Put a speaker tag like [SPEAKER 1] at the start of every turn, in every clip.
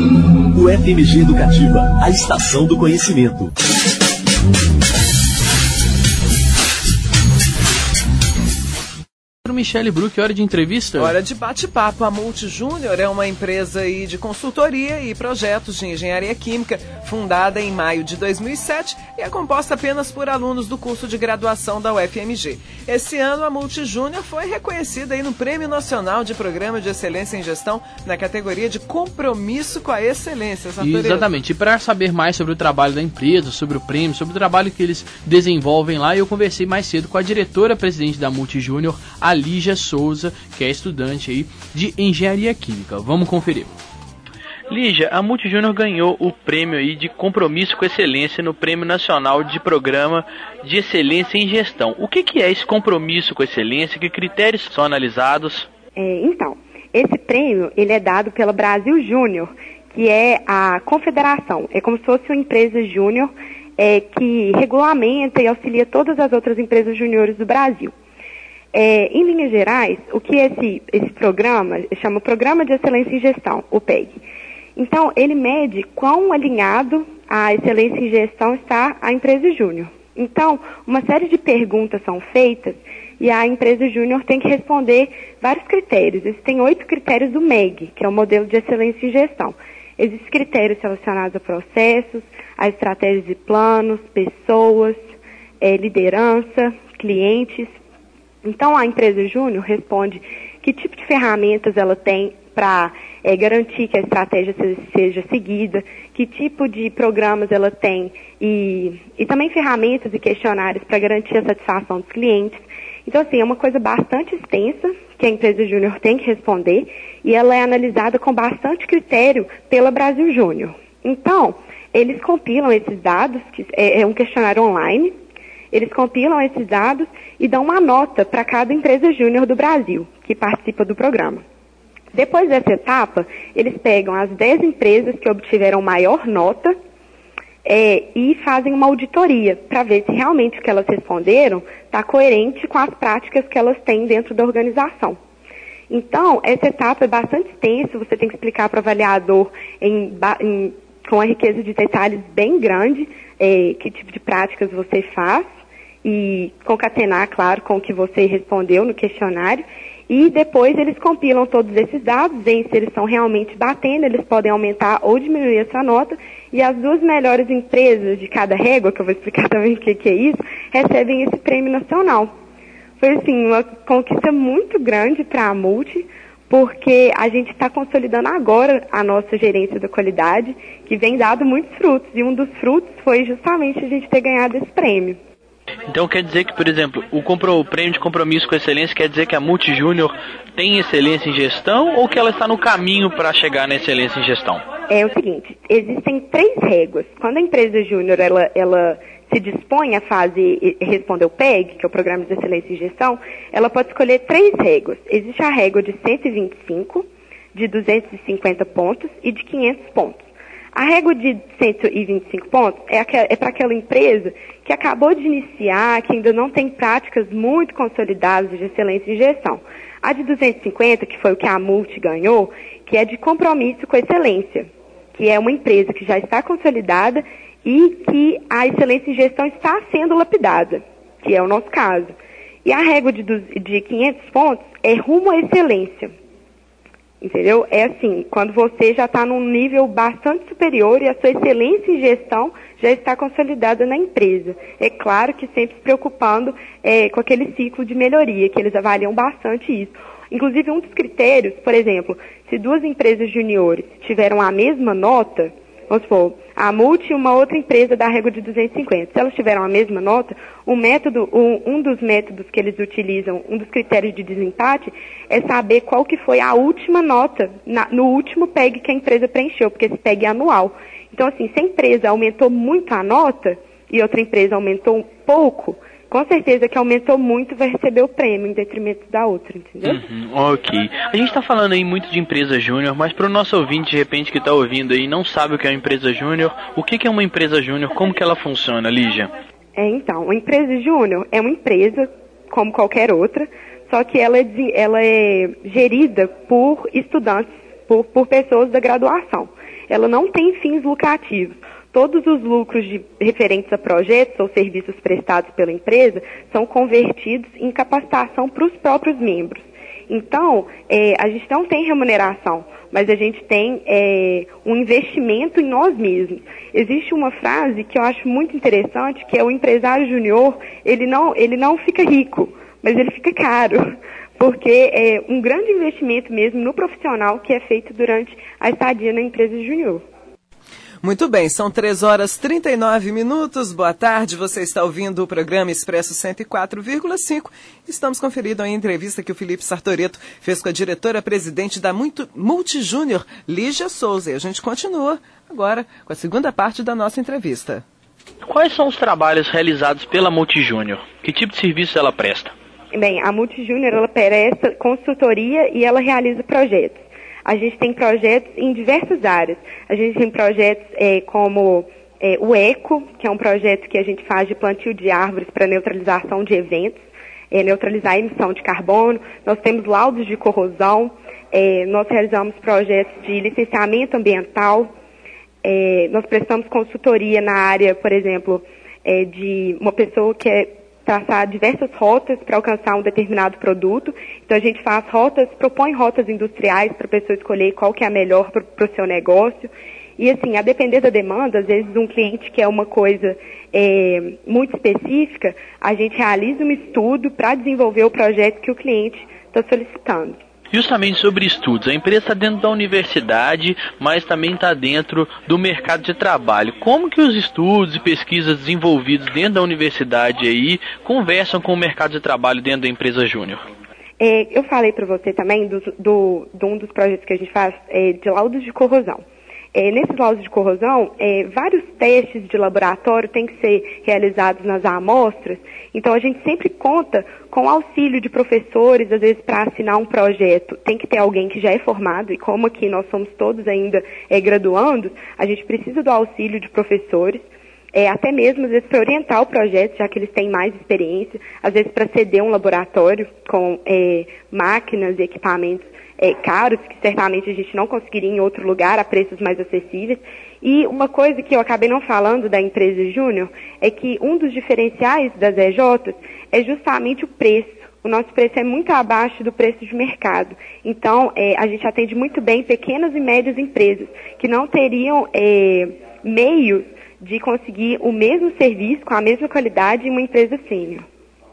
[SPEAKER 1] O FMG Educativa, a estação do conhecimento.
[SPEAKER 2] Michele Bruck, hora de entrevista?
[SPEAKER 3] Hora de bate-papo. A Multi Júnior é uma empresa aí de consultoria e projetos de engenharia química, fundada em maio de 2007 e é composta apenas por alunos do curso de graduação da UFMG. Esse ano, a Multi Júnior foi reconhecida aí no Prêmio Nacional de Programa de Excelência em Gestão na categoria de Compromisso com a Excelência.
[SPEAKER 2] Exatamente. E para saber mais sobre o trabalho da empresa, sobre o prêmio, sobre o trabalho que eles desenvolvem lá, eu conversei mais cedo com a diretora-presidente da Multi Júnior, a Lígia Souza, que é estudante aí de Engenharia Química. Vamos conferir.
[SPEAKER 4] Lígia, a Multi Júnior ganhou o prêmio aí de Compromisso com Excelência no Prêmio Nacional de Programa de Excelência em Gestão. O que é esse compromisso com excelência? Que critérios são analisados?
[SPEAKER 5] Então, esse prêmio ele é dado pela Brasil Júnior, que é a confederação. É como se fosse uma empresa júnior que regulamenta e auxilia todas as outras empresas júniores do Brasil. Em linhas gerais, o que esse programa chama Programa de Excelência em Gestão, o PEG. Então, ele mede quão alinhado à excelência em gestão está a empresa júnior. Então, uma série de perguntas são feitas e a empresa júnior tem que responder vários critérios. Existem 8 critérios do MEG, que é o Modelo de Excelência em Gestão. Existem critérios relacionados a processos, a estratégias e planos, pessoas, liderança, clientes. Então, a empresa júnior responde que tipo de ferramentas ela tem para garantir que a estratégia seja seguida, que tipo de programas ela tem e também ferramentas e questionários para garantir a satisfação dos clientes. Então, assim, é uma coisa bastante extensa que a empresa júnior tem que responder e ela é analisada com bastante critério pela Brasil Júnior. Então, eles compilam esses dados, que é um questionário online. Eles compilam esses dados e dão uma nota para cada empresa júnior do Brasil que participa do programa. Depois dessa etapa, eles pegam as 10 empresas que obtiveram maior nota e fazem uma auditoria para ver se realmente o que elas responderam está coerente com as práticas que elas têm dentro da organização. Então, essa etapa é bastante extensa, você tem que explicar para o avaliador com uma riqueza de detalhes bem grande que tipo de práticas você faz e concatenar, claro, com o que você respondeu no questionário. E depois eles compilam todos esses dados, veem se eles estão realmente batendo, eles podem aumentar ou diminuir essa nota, e as 2 melhores empresas de cada régua, que eu vou explicar também o que é isso, recebem esse prêmio nacional. Foi, assim, uma conquista muito grande para a Multi, porque a gente está consolidando agora a nossa gerência da qualidade, que vem dado muitos frutos, e um dos frutos foi justamente a gente ter ganhado esse prêmio.
[SPEAKER 4] Então quer dizer que, por exemplo, o prêmio de compromisso com excelência quer dizer que a Multi Júnior tem excelência em gestão ou que ela está no caminho para chegar na excelência em gestão?
[SPEAKER 5] É o seguinte, existem 3 réguas. Quando a empresa júnior ela se dispõe a responder o PEG, que é o Programa de Excelência em Gestão, ela pode escolher 3 réguas. Existe a régua de 125, de 250 pontos e de 500 pontos. A régua de 125 pontos é para aquela empresa que acabou de iniciar, que ainda não tem práticas muito consolidadas de excelência em gestão. A de 250, que foi o que a Multi ganhou, que é de compromisso com excelência, que é uma empresa que já está consolidada e que a excelência em gestão está sendo lapidada, que é o nosso caso. E a régua de 500 pontos é rumo à excelência. Entendeu? É assim, quando você já está num nível bastante superior e a sua excelência em gestão já está consolidada na empresa. É claro que sempre se preocupando com aquele ciclo de melhoria, que eles avaliam bastante isso. Inclusive, um dos critérios, por exemplo, se 2 empresas juniores tiveram a mesma nota, vamos supor, a Multi e uma outra empresa da régua de 250. Se elas tiveram a mesma nota, um dos métodos que eles utilizam, um dos critérios de desempate, é saber qual que foi a última nota no último PEG que a empresa preencheu, porque esse PEG é anual. Então, assim, se a empresa aumentou muito a nota e outra empresa aumentou um pouco, com certeza que aumentou muito vai receber o prêmio em detrimento da outra, entendeu?
[SPEAKER 4] Ok. A gente está falando aí muito de empresa júnior, mas para o nosso ouvinte, de repente, que está ouvindo aí, não sabe o que é uma empresa júnior, o que é uma empresa júnior, como que ela funciona, Lígia?
[SPEAKER 5] Então, uma empresa júnior é uma empresa, como qualquer outra, só que ela é gerida por estudantes, por pessoas da graduação. ela não tem fins lucrativos. Todos os lucros referentes a projetos ou serviços prestados pela empresa são convertidos em capacitação para os próprios membros. Então, a gente não tem remuneração, mas a gente tem um investimento em nós mesmos. Existe uma frase que eu acho muito interessante, que é: o empresário júnior, ele não fica rico, mas ele fica caro, porque é um grande investimento mesmo no profissional que é feito durante a estadia na empresa júnior.
[SPEAKER 3] Muito bem, são 3h39. Boa tarde, você está ouvindo o programa Expresso 104,5. Estamos conferindo a entrevista que o Felipe Sartoreto fez com a diretora-presidente da Multijúnior, Lígia Souza. E a gente continua agora com a segunda parte da nossa entrevista.
[SPEAKER 4] Quais são os trabalhos realizados pela Multijúnior? Que tipo de serviço ela presta?
[SPEAKER 5] Bem, a Multijúnior, ela presta consultoria e ela realiza projetos. A gente tem projetos em diversas áreas. A gente tem projetos como o ECO, que é um projeto que a gente faz de plantio de árvores para neutralização de eventos, neutralizar a emissão de carbono. Nós temos laudos de corrosão, nós realizamos projetos de licenciamento ambiental, nós prestamos consultoria na área, por exemplo, de uma pessoa que traçar diversas rotas para alcançar um determinado produto. Então a gente faz propõe rotas industriais para a pessoa escolher qual que é a melhor para o seu negócio. E assim, a depender da demanda, às vezes um cliente quer uma coisa muito específica, a gente realiza um estudo para desenvolver o projeto que o cliente está solicitando.
[SPEAKER 4] Justamente sobre estudos, a empresa está dentro da universidade, mas também está dentro do mercado de trabalho. Como que os estudos e pesquisas desenvolvidos dentro da universidade aí conversam com o mercado de trabalho dentro da empresa Júnior?
[SPEAKER 5] Eu falei para você também de um dos projetos que a gente faz de laudos de corrosão. Nesses laudos de corrosão, vários testes de laboratório têm que ser realizados nas amostras. Então, a gente sempre conta com o auxílio de professores, às vezes, para assinar um projeto. Tem que ter alguém que já é formado, e como aqui nós somos todos ainda graduandos, a gente precisa do auxílio de professores, até mesmo, às vezes, para orientar o projeto, já que eles têm mais experiência, às vezes, para ceder um laboratório com máquinas e equipamentos caros, que certamente a gente não conseguiria em outro lugar a preços mais acessíveis. E uma coisa que eu acabei não falando da empresa Júnior é que um dos diferenciais das EJs é justamente o preço. O nosso preço é muito abaixo do preço de mercado. Então, a gente atende muito bem pequenas e médias empresas que não teriam meios de conseguir o mesmo serviço com a mesma qualidade em uma empresa sênior.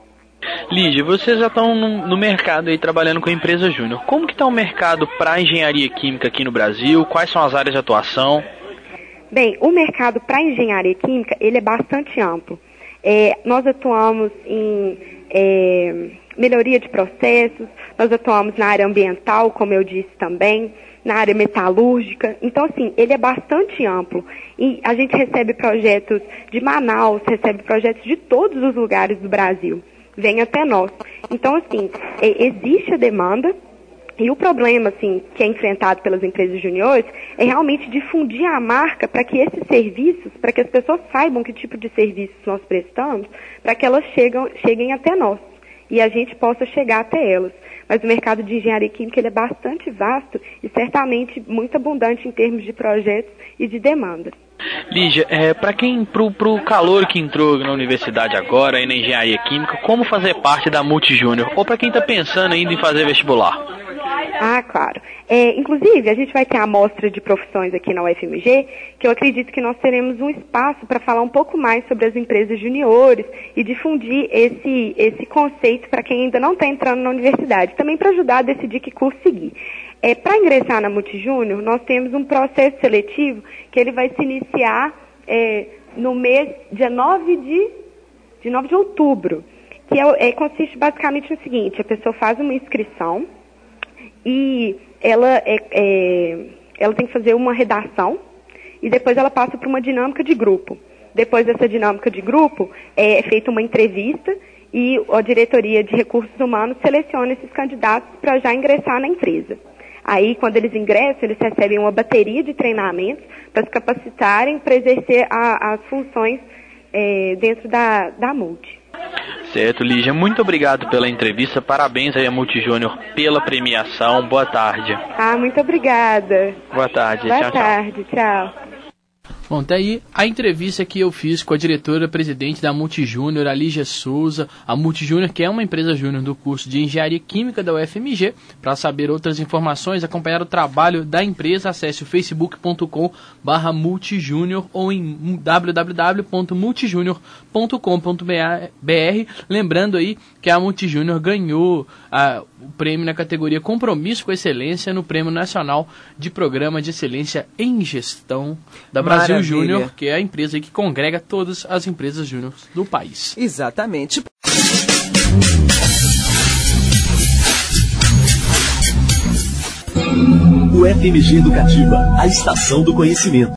[SPEAKER 4] Lígia, vocês já estão no mercado aí trabalhando com a empresa Júnior. Como que está o mercado para engenharia química aqui no Brasil? Quais são as áreas de atuação?
[SPEAKER 5] Bem, o mercado para engenharia química, ele é bastante amplo. Nós atuamos em melhoria de processos, nós atuamos na área ambiental, como eu disse também, na área metalúrgica. Então, assim, ele é bastante amplo. E a gente recebe projetos de Manaus, recebe projetos de todos os lugares do Brasil. Vem até nós. Então, assim, existe a demanda, e o problema, assim, que é enfrentado pelas empresas juniores é realmente difundir a marca para que esses serviços, para que as pessoas saibam que tipo de serviços nós prestamos, para que elas cheguem até nós e a gente possa chegar até elas. Mas o mercado de engenharia química ele é bastante vasto e certamente muito abundante em termos de projetos e de demanda.
[SPEAKER 4] Lígia, pro calor que entrou na universidade agora, aí na engenharia química, como fazer parte da Multijúnior? Ou para quem está pensando ainda em fazer vestibular?
[SPEAKER 5] Ah, claro. Inclusive, a gente vai ter a amostra de profissões aqui na UFMG, que eu acredito que nós teremos um espaço para falar um pouco mais sobre as empresas juniores e difundir esse conceito para quem ainda não está entrando na universidade, também para ajudar a decidir que curso seguir. Para ingressar na Multijúnior, nós temos um processo seletivo que ele vai se iniciar no mês, dia 9 de outubro, que consiste basicamente no seguinte: a pessoa faz uma inscrição e ela tem que fazer uma redação e depois ela passa por uma dinâmica de grupo. Depois dessa dinâmica de grupo, é feita uma entrevista e a diretoria de recursos humanos seleciona esses candidatos para já ingressar na empresa. Aí, quando eles ingressam, eles recebem uma bateria de treinamentos para se capacitarem para exercer as funções dentro da Multi.
[SPEAKER 4] Certo, Lígia. Muito obrigado pela entrevista. Parabéns aí a Multijúnior pela premiação. Boa tarde.
[SPEAKER 5] Muito obrigada.
[SPEAKER 4] Boa tarde.
[SPEAKER 5] Boa tarde. Tchau.
[SPEAKER 2] Bom, tá aí a entrevista que eu fiz com a diretora-presidente da Multijúnior, a Lígia Souza. A Multijúnior, que é uma empresa júnior do curso de Engenharia Química da UFMG. Para saber outras informações, acompanhar o trabalho da empresa, acesse o facebook.com/multijúnior ou em www.multijúnior.com.br. Lembrando aí que a Multijúnior ganhou o prêmio na categoria Compromisso com Excelência no Prêmio Nacional de Programa de Excelência em Gestão da Brasil Júnior, que é a empresa que congrega todas as empresas júnior do país.
[SPEAKER 3] Exatamente.
[SPEAKER 1] O FMG Educativa, a estação do conhecimento.